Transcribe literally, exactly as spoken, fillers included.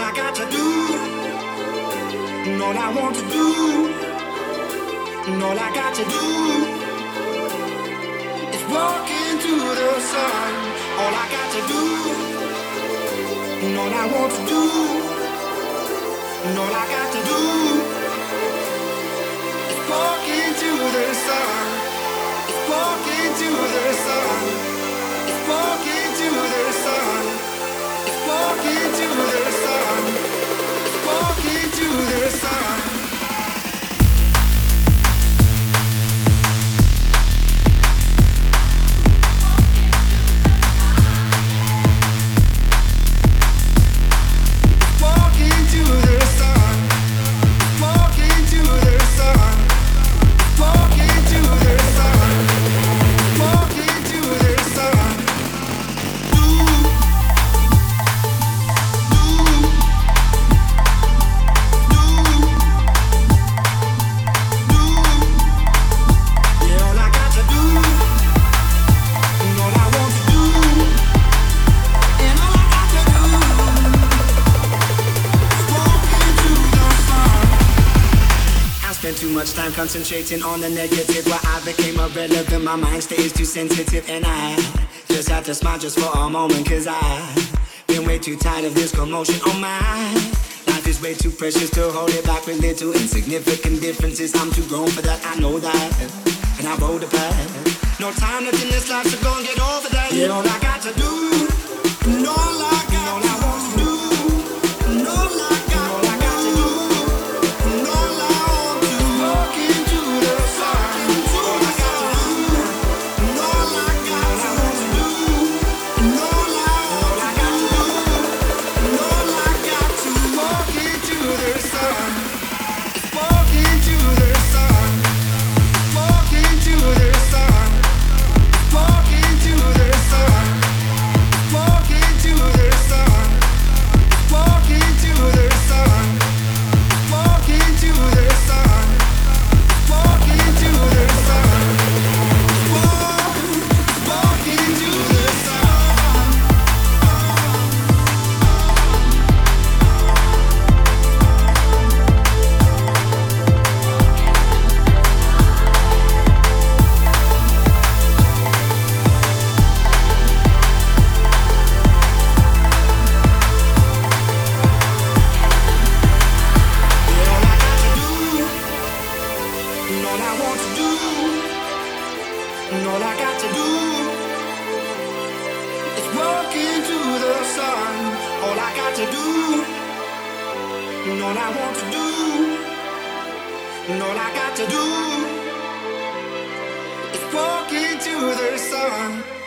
I got to do, and all I want to do, and all I got to do is walk into the sun. All I got to do, and all I want to do, and all I got to do is walk into the sun. Is walk into the sun. Is walk into the sun. Is walk into the sun. Is walk into the sun. Too much time concentrating on the negative, where I became irrelevant. My mind stays too sensitive, and I just have to smile just for a moment, cause I've been way too tired of this commotion on my life. Is way too precious to hold it back with little insignificant differences. I'm too grown for that, I know that, and I roll the path. No time left in this life, so go and get over that. Yeah, all I got to do, and all I got, all I want to do, and all I got, all I got to do, and all I want to walk into the sun. All I got to do, and all I got, all I want to do, and all I, all I got to do, and all I got to walk into the sun. Walk into the sun. Walk into the sun. Walk into the sun. Walk into the sun. Walk into the sun. Walk into the sun. Walk into the sun. Walk, walk into the sun. Yeah, all I got to do, and all I want to do, and all I got to do is walk into the sun. All I got to do, and all I want to do, and all I got to do is walk into the sun.